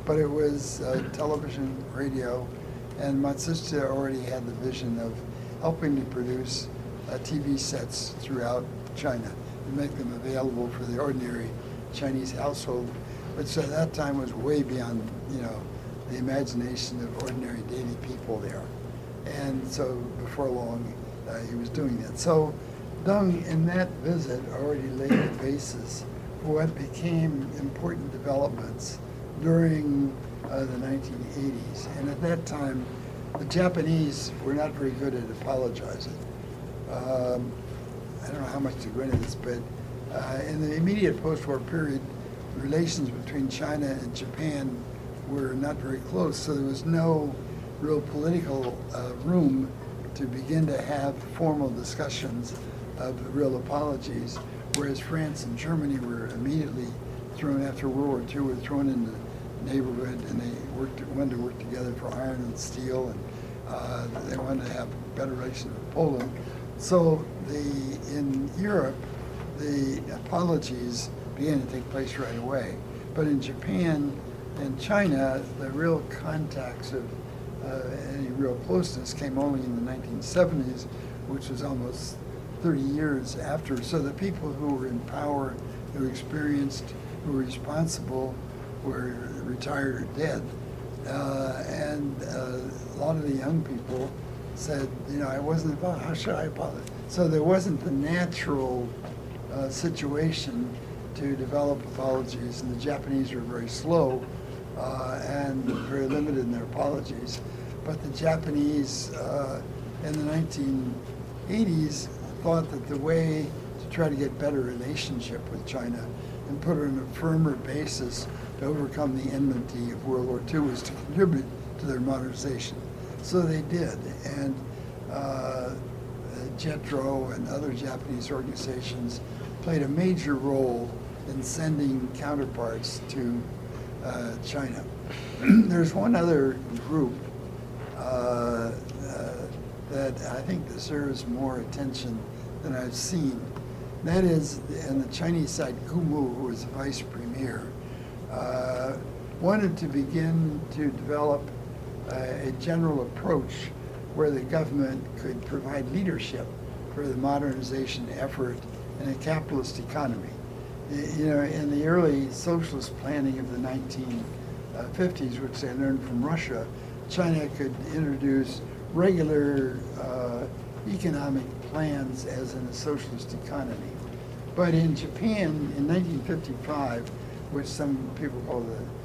but it was television, radio, and Matsushita already had the vision of helping to produce TV sets throughout China and make them available for the ordinary Chinese household, which at that time was way beyond, the imagination of ordinary daily people there. And so before long, he was doing that. So Deng, in that visit, already laid the basis for what became important developments during the 1980s. And at that time, the Japanese were not very good at apologizing. I don't know how much to go into this, but in the immediate post-war period, relations between China and Japan were not very close, so there was no real political room to begin to have formal discussions of real apologies, whereas France and Germany were immediately thrown, after World War II, were thrown in the neighborhood, and they wanted to work together for iron and steel, and they wanted to have better relations with Poland. So in Europe, the apologies began to take place right away. But in Japan and China, the real contacts of any real closeness came only in the 1970s, which was almost 30 years after. So the people who were in power, who were experienced, who were responsible, were retired or dead. And a lot of the young people said, I wasn't about, how should I apologize? So there wasn't the natural situation to develop apologies, and the Japanese were very slow and very limited in their apologies. But the Japanese in the 1980s thought that the way to try to get better relationship with China and put her on a firmer basis to overcome the enmity of World War II was to contribute to their modernization. So they did, and JETRO and other Japanese organizations played a major role in sending counterparts to China. There's one other group that I think deserves more attention than I've seen. That is, on the Chinese side, Gu Mu, who was the vice premier, wanted to begin to develop a general approach where the government could provide leadership for the modernization effort in a capitalist economy. In the early socialist planning of the 1950s, which they learned from Russia, China could introduce regular economic plans as in a socialist economy. But in Japan, in 1955, which some people call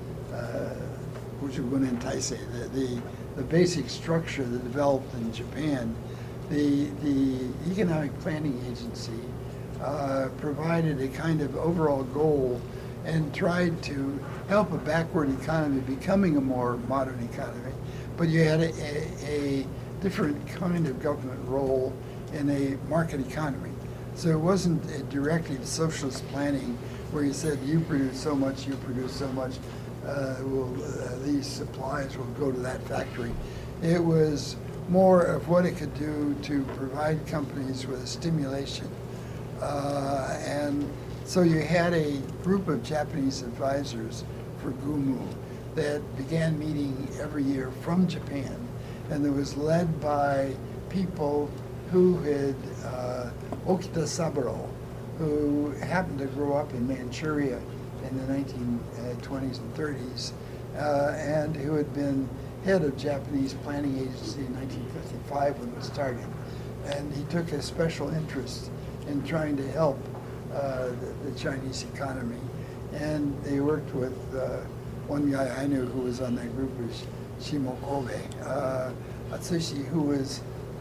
the basic structure that developed in Japan, the Economic Planning Agency provided a kind of overall goal and tried to help a backward economy becoming a more modern economy. But you had a different kind of government role in a market economy. So it wasn't a directly socialist planning where you said, you produce so much, you produce so much, these supplies will go to that factory. It was more of what it could do to provide companies with a stimulation. And so you had a group of Japanese advisors for Gu Mu that began meeting every year from Japan, and it was led by people who had Okita Saburo, who happened to grow up in Manchuria in the 1920s and 30s, and who had been head of Japanese Planning Agency in 1955 when it was started. And he took a special interest in trying to help the Chinese economy. And they worked with one guy I knew who was on that group was Shimo Kobe, Atsushi, who was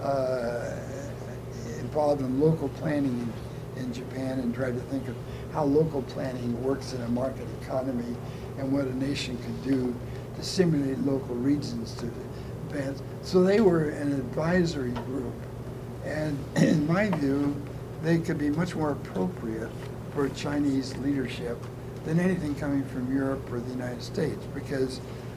involved in local planning in Japan and tried to think of how local planning works in a market economy and what a nation could do to stimulate local regions to advance. So they were an advisory group. And in my view, they could be much more appropriate for Chinese leadership than anything coming from Europe or the United States, because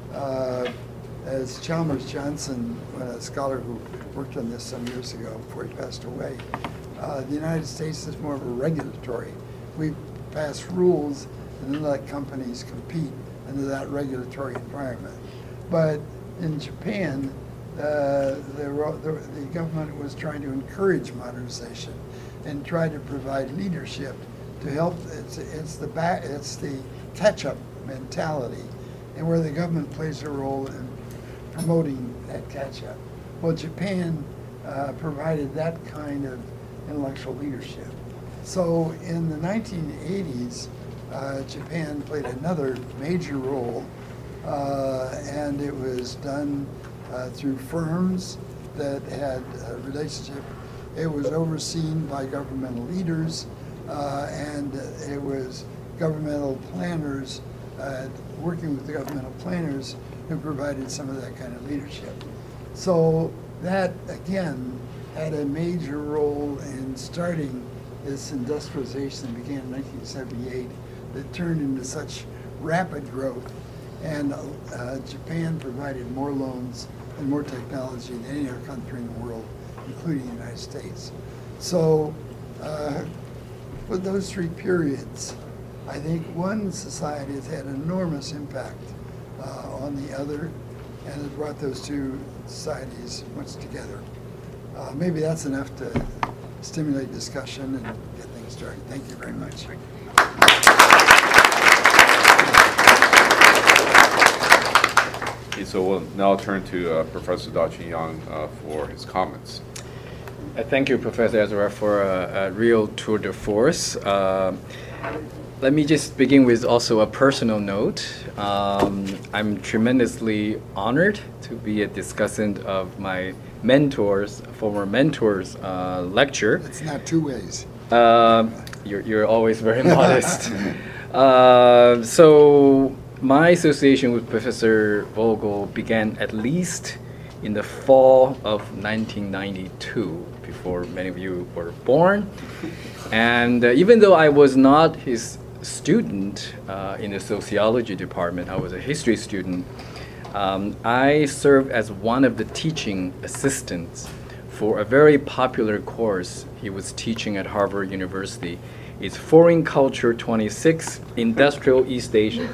as Chalmers Johnson, a scholar who worked on this some years ago before he passed away, the United States is more of a regulatory. We pass rules and then let companies compete into that regulatory environment. But in Japan, the government was trying to encourage modernization and try to provide leadership to help. It's the catch-up mentality, and where the government plays a role in promoting that catch-up. Well, Japan provided that kind of intellectual leadership. So in the 1980s, Japan played another major role, and it was done through firms that had a relationship. It was overseen by governmental leaders, and it was governmental planners working with the governmental planners who provided some of that kind of leadership. So that, again, had a major role in starting this industrialization that began in 1978 that turned into such rapid growth. And Japan provided more loans and more technology than any other country in the world, including the United States. So with those three periods, I think one society has had an enormous impact on the other, and it brought those two societies much together. Maybe that's enough to stimulate discussion and get things started. Thank you very much. Okay, so we'll now turn to Professor Dao-Chun Yang for his comments. Thank you, Professor Ezra, for a real tour de force. Let me just begin with also a personal note. I'm tremendously honored to be a discussant of my former mentor's lecture. It's not two ways. You're always very modest. So my association with Professor Vogel began at least in the fall of 1992, before many of you were born. And even though I was not his student in the sociology department, I was a history student, I served as one of the teaching assistants for a very popular course he was teaching at Harvard University. It's Foreign Culture 26, Industrial East Asia.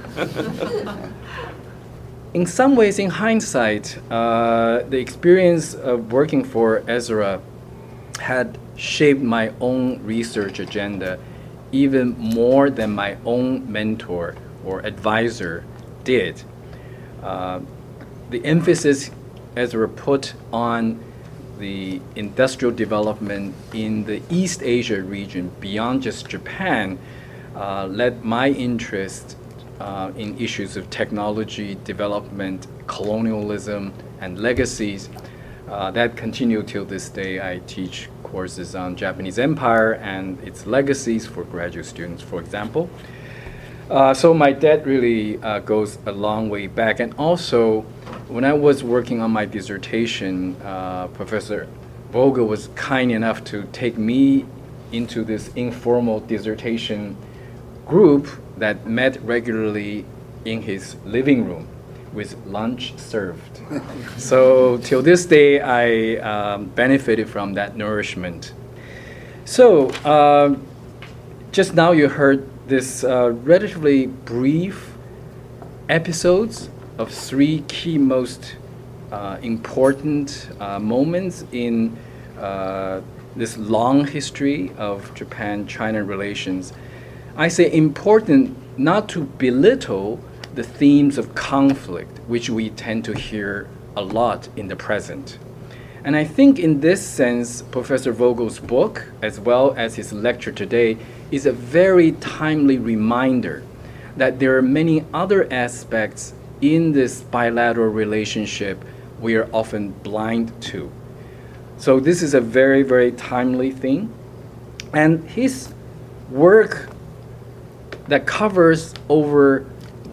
In some ways, in hindsight, the experience of working for Ezra had shaped my own research agenda even more than my own mentor or advisor did. The emphasis Ezra put on the industrial development in the East Asia region beyond just Japan led my interest in issues of technology, development, colonialism, and legacies that continue till this day. I teach courses on Japanese Empire and its legacies for graduate students, for example. So my debt really goes a long way back. And also, when I was working on my dissertation, Professor Vogel was kind enough to take me into this informal dissertation group that met regularly in his living room with lunch served. So till this day, I benefited from that nourishment. So just now you heard this relatively brief episodes of three key most important moments in this long history of Japan-China relations. I say important not to belittle the themes of conflict, which we tend to hear a lot in the present. And I think in this sense, Professor Vogel's book, as well as his lecture today, is a very timely reminder that there are many other aspects in this bilateral relationship we are often blind to. So this is a very, very timely thing. And his work that covers over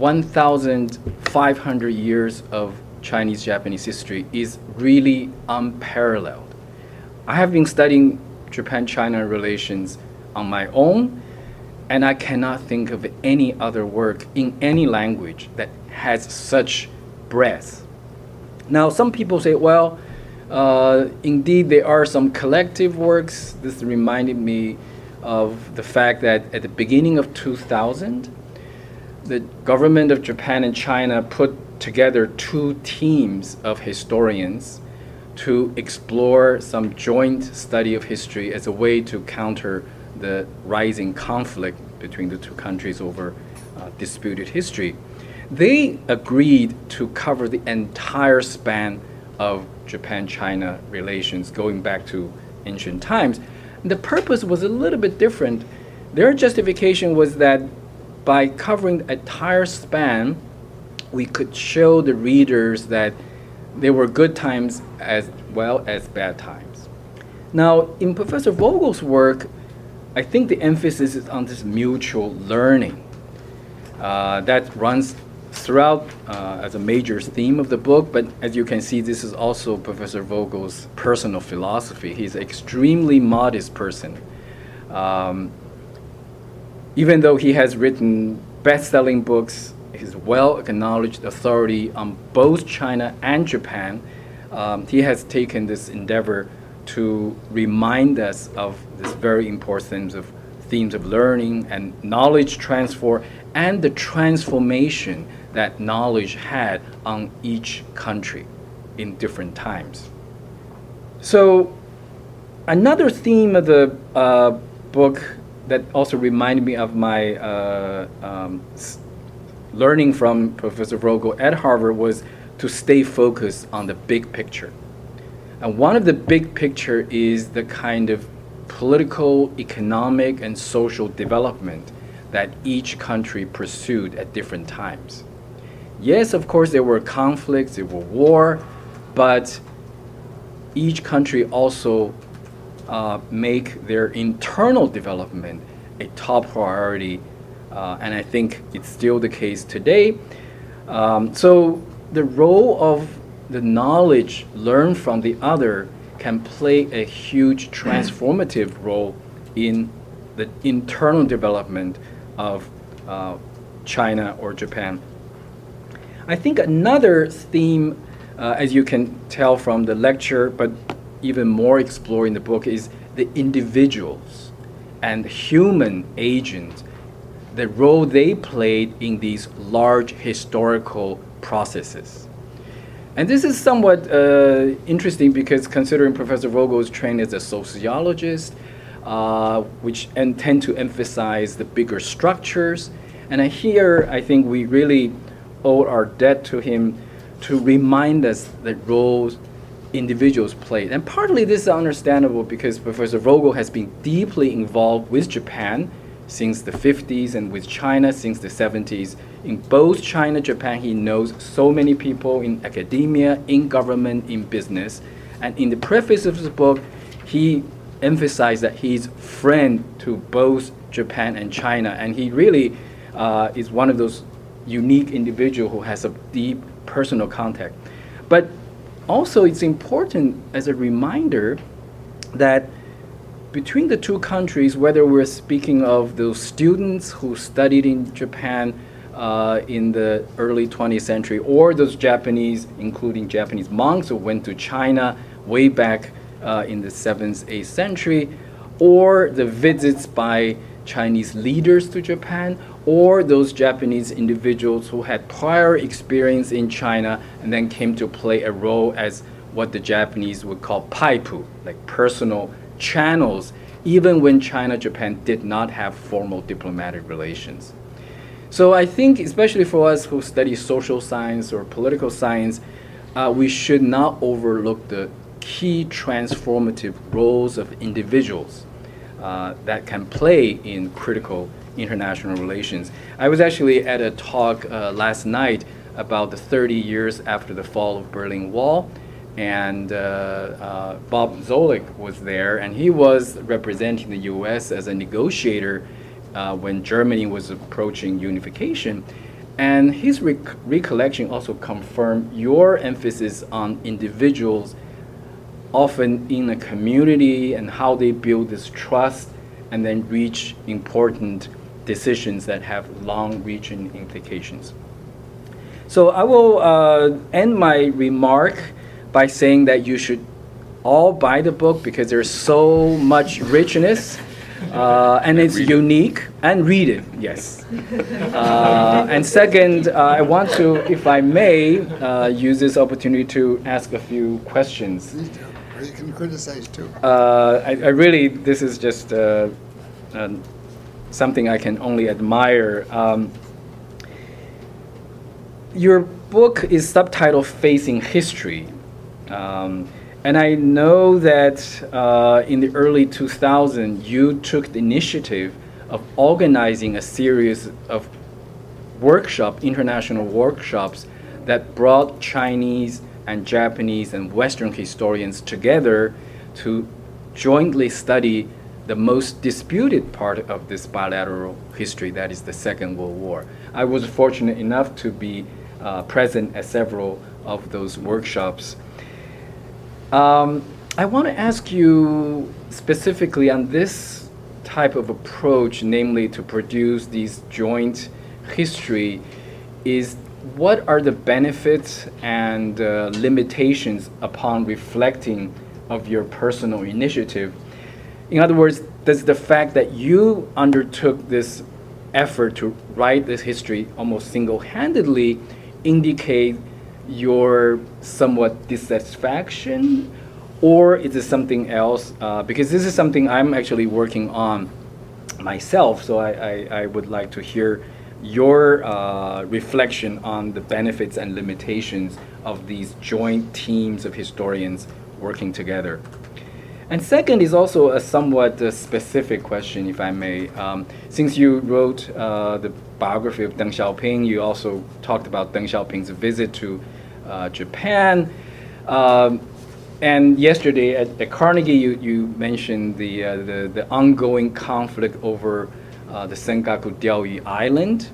1,500 years of Chinese-Japanese history is really unparalleled. I have been studying Japan-China relations on my own, and I cannot think of any other work in any language that has such breadth. Now, some people say, well, indeed there are some collective works. This reminded me of the fact that at the beginning of 2000, the government of Japan and China put together two teams of historians to explore some joint study of history as a way to counter the rising conflict between the two countries over disputed history. They agreed to cover the entire span of Japan-China relations going back to ancient times. The purpose was a little bit different. Their justification was that by covering the entire span, we could show the readers that there were good times as well as bad times. Now, in Professor Vogel's work, I think the emphasis is on this mutual learning that runs throughout as a major theme of the book, but as you can see, this is also Professor Vogel's personal philosophy. He's an extremely modest person. Even though he has written best-selling books, he's well-acknowledged authority on both China and Japan, he has taken this endeavor to remind us of this very important themes of learning and knowledge transfer and the transformation that knowledge had on each country in different times. So another theme of the book that also reminded me of my learning from Professor Vogel at Harvard was to stay focused on the big picture. And one of the big picture is the kind of political, economic, and social development that each country pursued at different times. Yes, of course, there were conflicts, there were war, but each country also make their internal development a top priority, and I think it's still the case today. So the role of the knowledge learned from the other can play a huge transformative role in the internal development of China or Japan. I think another theme, as you can tell from the lecture, but even more explored in the book, is the individuals and human agents, the role they played in these large historical processes. And this is somewhat interesting because considering Professor Vogel is trained as a sociologist, which tend to emphasize the bigger structures. And here, I think we really owe our debt to him to remind us the roles individuals played. And partly this is understandable because Professor Vogel has been deeply involved with Japan since the 50s and with China since the 70s. In both China, Japan, he knows so many people in academia, in government, in business. And in the preface of the book, he emphasized that he's friend to both Japan and China. And he really is one of those unique individuals who has a deep personal contact. But also it's important as a reminder that between the two countries, whether we're speaking of those students who studied in Japan in the early 20th century, or those Japanese, including Japanese monks who went to China way back in the 7th, 8th century, or the visits by Chinese leaders to Japan, or those Japanese individuals who had prior experience in China and then came to play a role as what the Japanese would call paipu, like personal channels, even when China-Japan did not have formal diplomatic relations. So I think, especially for us who study social science or political science, we should not overlook the key transformative roles of individuals that can play in critical international relations. I was actually at a talk last night about the 30 years after the fall of Berlin Wall, and Bob Zoellick was there, and he was representing the U.S. as a negotiator when Germany was approaching unification. And his recollection also confirmed your emphasis on individuals, often in a community, and how they build this trust and then reach important decisions that have long-reaching implications. So I will end my remark by saying that you should all buy the book because there's so much richness. And it's read it. unique, and read it, yes. And second, I want to, if I may, use this opportunity to ask a few questions. Please do. Or you can criticize too. I really, this is just something I can only admire. Your book is subtitled Facing History. And I know that in the early 2000s, you took the initiative of organizing a series of international workshops that brought Chinese and Japanese and Western historians together to jointly study the most disputed part of this bilateral history, that is the Second World War. I was fortunate enough to be present at several of those workshops. I want to ask you specifically on this type of approach, namely to produce these joint history, is what are the benefits and limitations upon reflecting of your personal initiative? In other words, does the fact that you undertook this effort to write this history almost single-handedly indicate your somewhat dissatisfaction, or is it something else? Because this is something I'm actually working on myself, so I would like to hear your reflection on the benefits and limitations of these joint teams of historians working together. And second is also a somewhat specific question, if I may. Since you wrote the biography of Deng Xiaoping, you also talked about Deng Xiaoping's visit to Japan. And yesterday at Carnegie, you mentioned the ongoing conflict over the Senkaku Diaoyu Island.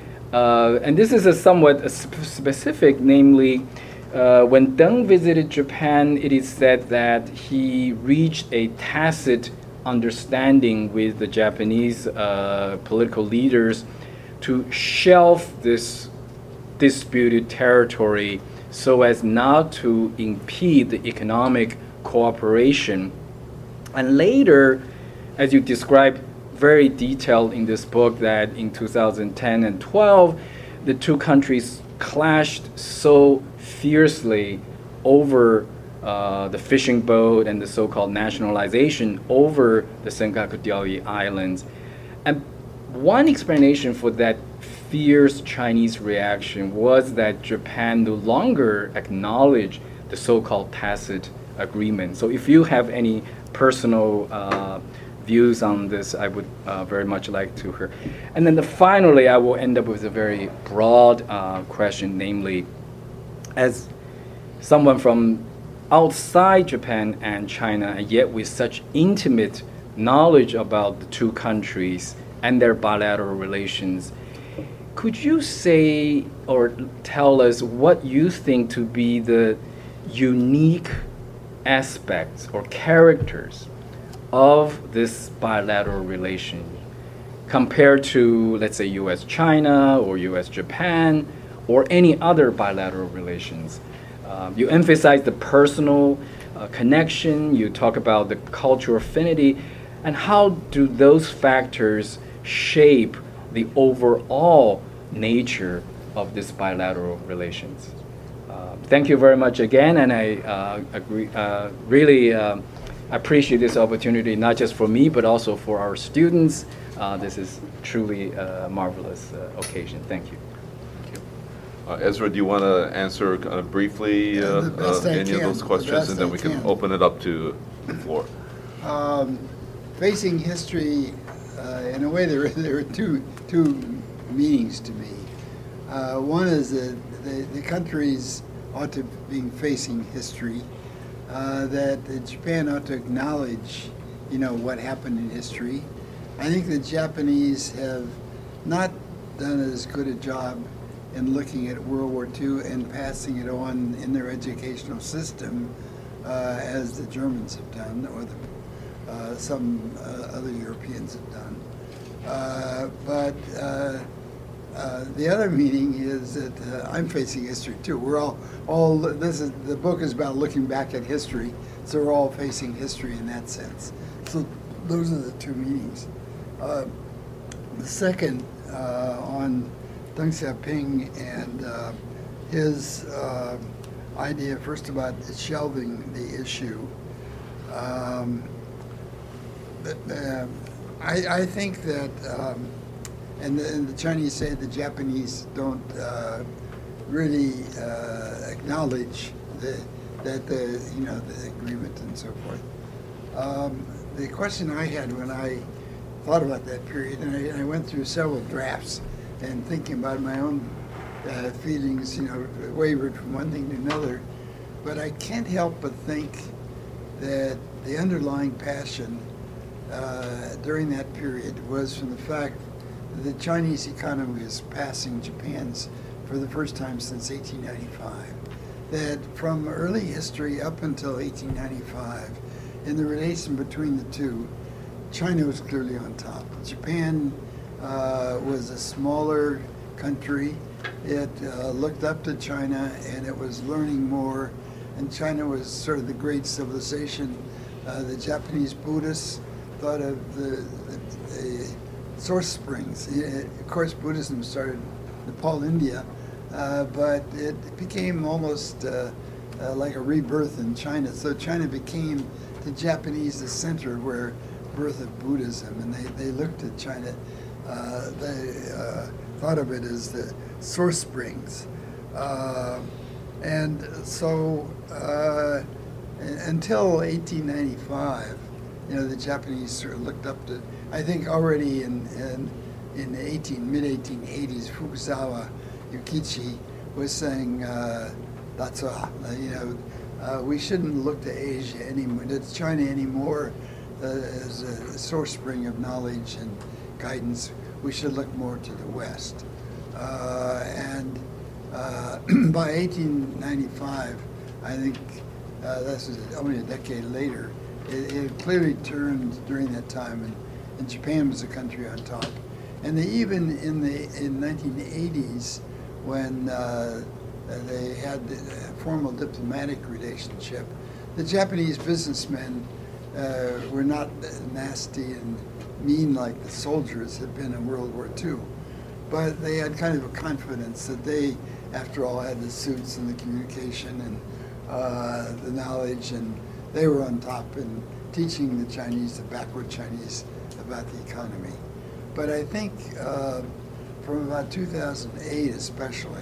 And this is a somewhat specific, namely, when Deng visited Japan, it is said that he reached a tacit understanding with the Japanese political leaders to shelve this disputed territory so as not to impede the economic cooperation. And later, as you described very detailed in this book, that in 2010 and 12, the two countries clashed so fiercely over the fishing boat and the so-called nationalization over the Senkaku Diaoyu Islands. And one explanation for that fierce Chinese reaction was that Japan no longer acknowledged the so-called tacit agreement. So if you have any personal views on this, I would very much like to hear. And then finally, I will end up with a very broad question, namely, as someone from outside Japan and China, and yet with such intimate knowledge about the two countries and their bilateral relations, could you say or tell us what you think to be the unique aspects or characters of this bilateral relation compared to, let's say, U.S.-China or U.S.-Japan or any other bilateral relations? You emphasize the personal connection, you talk about the cultural affinity, and how do those factors shape the overall nature of this bilateral relations? Thank you very much again, and I really appreciate this opportunity, not just for me, but also for our students. This is truly a marvelous occasion. Thank you. Ezra, do you want to answer kind of briefly The best I any of can, those the questions, best and then I we can can. open it up to the floor? Facing history, in a way, there are two meanings to me. One is that the countries ought to be facing history, that Japan ought to acknowledge, what happened in history. I think the Japanese have not done as good a job in looking at World War II and passing it on in their educational system as the Germans have done, or some other Europeans have done. But the other meaning is that I'm facing history too. We're all the book is about looking back at history, so we're all facing history in that sense. So those are the two meetings. The second on Deng Xiaoping and his idea first about shelving the issue. I think that, and the Chinese say the Japanese don't really acknowledge that the agreement and so forth. The question I had when I thought about that period, and I went through several drafts and thinking about my own feelings, wavered from one thing to another, but I can't help but think that the underlying passion during that period was from the fact that the Chinese economy was passing Japan's for the first time since 1895. That from early history up until 1895, in the relation between the two, China was clearly on top. Japan was a smaller country. It looked up to China and it was learning more, and China was sort of the great civilization. The Japanese Buddhists thought of the source springs. Of course, Buddhism started in Nepal, India, but it became almost like a rebirth in China. So China became to Japanese the center where birth of Buddhism, and they looked at China. They thought of it as the source springs, and so until 1895, the Japanese sort of looked up to. I think already in the mid-1880s, Fukuzawa Yukichi was saying, "Datsuha, we shouldn't look to Asia anymore, to China anymore, as a source spring of knowledge and guidance. We should look more to the West." And by 1895, I think this is only a decade later, it clearly turned during that time, and Japan was a country on top. And they even in 1980s, when they had a formal diplomatic relationship, the Japanese businessmen were not nasty and mean like the soldiers had been in World War II. But they had kind of a confidence that they, after all, had the suits and the communication and the knowledge, and they were on top in teaching the Chinese, the backward Chinese, about the economy. But I think from about 2008 especially,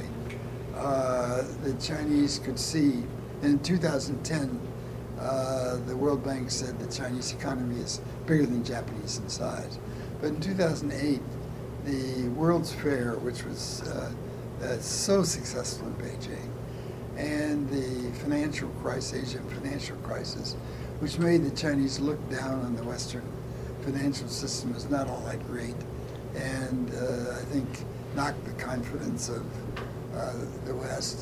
the Chinese could see, in 2010, the World Bank said the Chinese economy is bigger than Japanese in size. But in 2008, the World's Fair, which was so successful in Beijing, and the financial crisis, Asian financial crisis, which made the Chinese look down on the Western financial system as not all that great, and I think knocked the confidence of the West.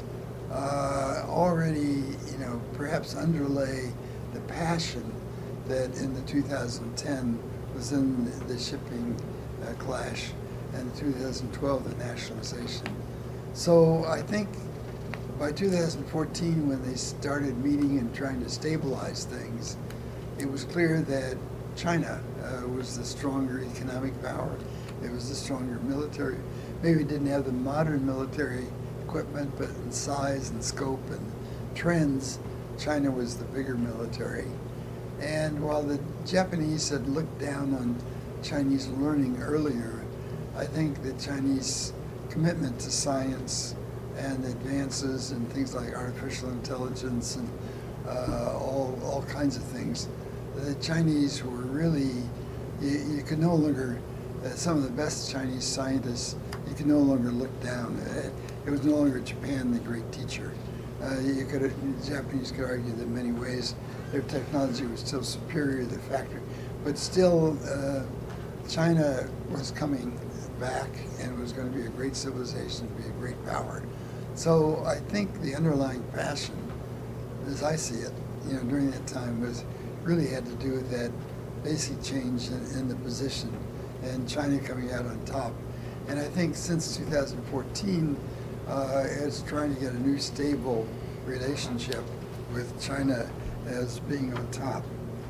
Already, perhaps underlay the passion that in the 2010 was in the shipping clash, and 2012 the nationalization. So I think by 2014, when they started meeting and trying to stabilize things, it was clear that China was the stronger economic power. It was the stronger military. Maybe it didn't have the modern military equipment, but in size and scope and trends, China was the bigger military. And while the Japanese had looked down on Chinese learning earlier, I think the Chinese commitment to science and advances and things like artificial intelligence and all kinds of things, the Chinese were really, you could no longer, some of the best Chinese scientists, you could no longer look down. It was no longer Japan the great teacher. The Japanese could argue that in many ways their technology was still superior to the factory, but still China was coming back and was going to be a great civilization, be a great power. So I think the underlying passion, as I see it, during that time really had to do with that basic change in the position and China coming out on top. And I think since 2014, it's trying to get a new stable relationship with China as being on top.